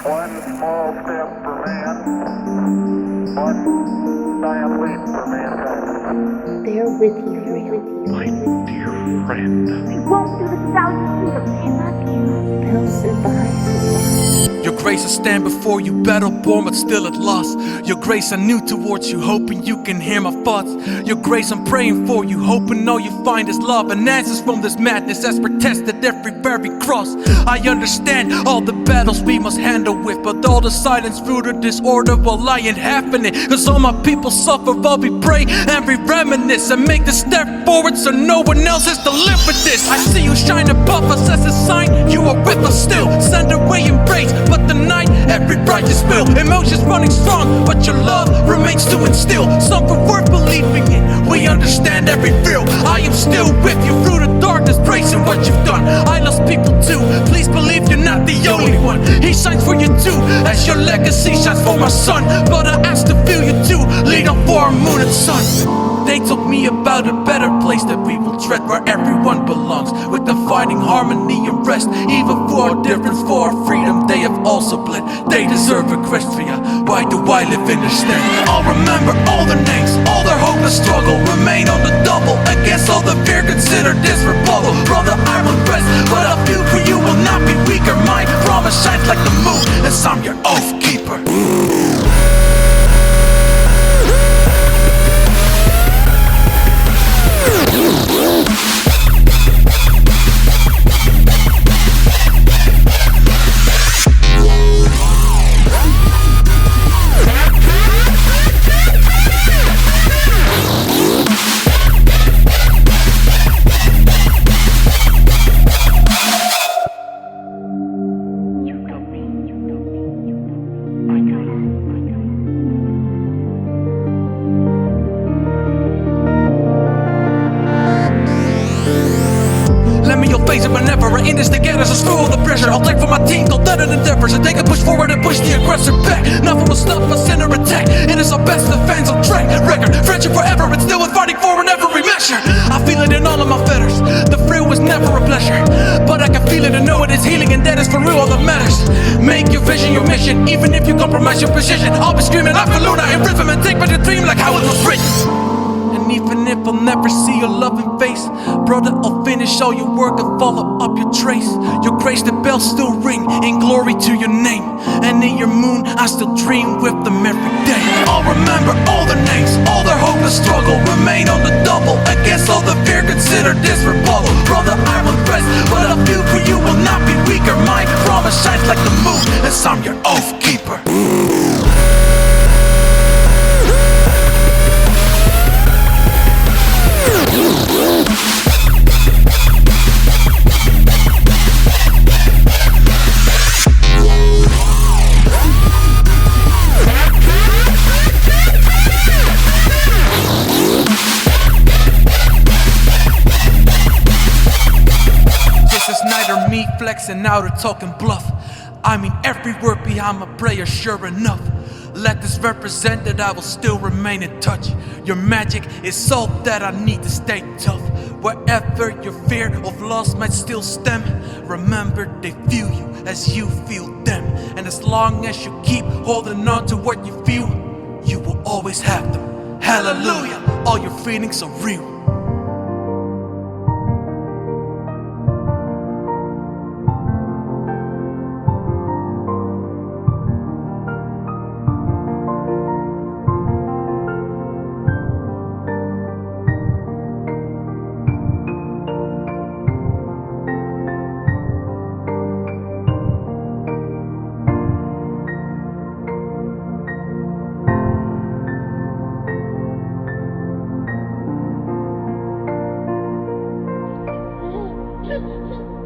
One small step for man, one giant leap for mankind. They're with you, Rio. My dear friend. We won't do the thousand feet of pain. They'll survive. Your grace, I stand before you, battle-born but still at loss. Your grace, I knew towards you, hoping you can hear my thoughts. Your grace, I'm praying for you, hoping all you find is love and answers from this madness as we're tested every very cross. I understand all the battles we must handle with, but all the silence through the disorder will lie in half in it. Cause all my people suffer while we pray and we reminisce and make the step forward so no one else has to live with this. I see you shine above us as a sign you are with us still. Send away embrace, but tonight every righteous will. Emotions running strong, but your love remains to instill something worth believing in. We understand every feel. I am still with you through the darkness, praising what you've done. I lost people too, please believe you're not the only one. He shines for you too, as your legacy shines for my son. But I ask to feel you too, lead on for our moon and sun. They told me about a better place that we will tread, where everyone belongs, with defining harmony and rest. Even for our difference, for our freedom, they have also bled. They deserve equestria, why do I live in their stead? I'll remember all their names, all their hope and struggle. Remain on the double, against all the fear, consider this rebuttal. Brother, I will rest, but I feel for you will not be weaker. My promise shines like the moon, as I'm your oath keeper. Whenever I end this together, so screw all the pressure. I'll take for my team, go dead in endeavors, and they can push forward and push the aggressor back. Nothing will stop us in our attack. It is our best defense on track record. Friendship forever, and still we're fighting for in every measure. I feel it in all of my feathers. The thrill was never a pleasure, but I can feel it and know it is healing, and that is for real all that matters. Make your vision your mission, even if you compromise your position. I'll be screaming like a Luna in rhythm and take back the dream like how it was written. And even if I'll never see your loving face, brother, I'll finish all your work and follow up your trace. Your grace, the bells still ring in glory to your name. And in your moon, I still dream with them every day. I'll remember all their names, all their hope and struggle. Remain on the double, against all the fear, consider this rebuttal. Brother, I will rest, but I feel for you will not be weaker. My promise shines like the moon, as I'm your oath keeper. Neither me flexing out or talking bluff. I mean every word behind my prayer, sure enough. Let this represent that I will still remain in touch. Your magic is all that I need to stay tough. Wherever your fear of loss might still stem, remember they feel you as you feel them. And as long as you keep holding on to what you feel, you will always have them. Hallelujah, all your feelings are real. Thank you.